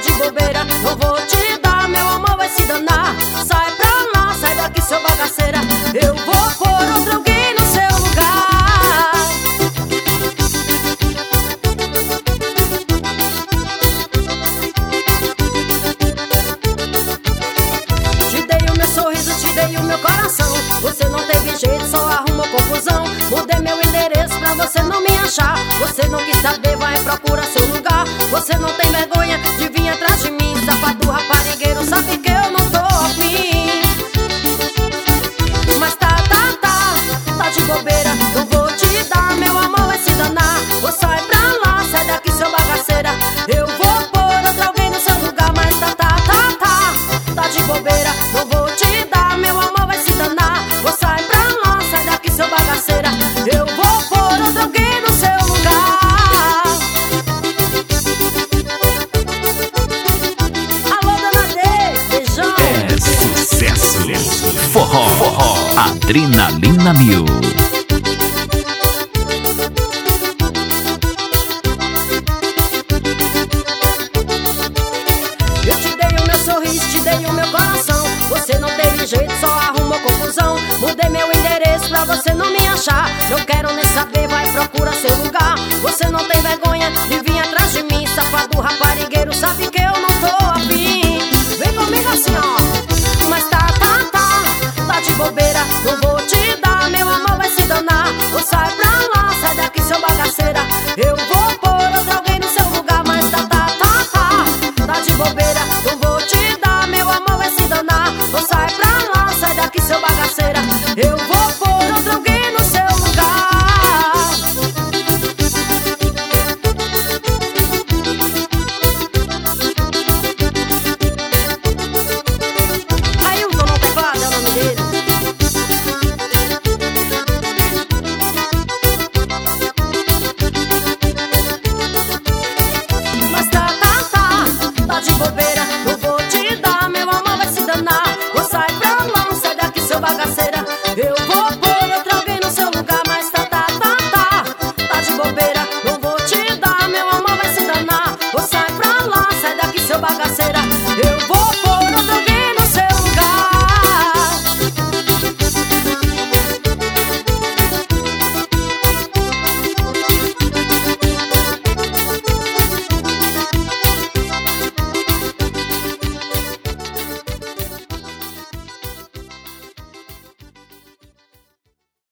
de bobeira, não vou te dar, meu amor vai se danar. Sai pra lá, sai daqui, seu bagaceira. Eu vou pôr outro alguém no seu lugar. Te dei o meu sorriso, te dei o meu coração. Você não teve jeito, só arrumou confusão. Mudei meu endereço pra você não me achar. Você não quis saber, vai procurar seu lugar. Você não tem vergonha de vir atrás de mim. Safado raparigueiro, sabe que eu não tô afim. Mas tá de bobeira, não vou te dar, meu amor vai se danar. Ou sai pra lá, sai daqui, seu bagaceira. Eu vou pôr outro alguém no seu lugar. Mas tá de bobeira, não vou te dar, meu amor vai se danar. Ou sai pra lá, sai daqui, seu bagaceira. Eu vou pôr outro alguém no seu lugar. Alô, dona D, beijão. É sucesso. Forró. Adrenalina Mil. Eu te dei o meu sorriso, te dei o meu coração. Você não teve jeito, só arrumou confusão. Mudei meu endereço pra você não me achar. Não quero nem saber, vai procurar seu lugar. Você não tem vergonha de vir atrás de mim. Safado raparigueiro, sabe que eu não tô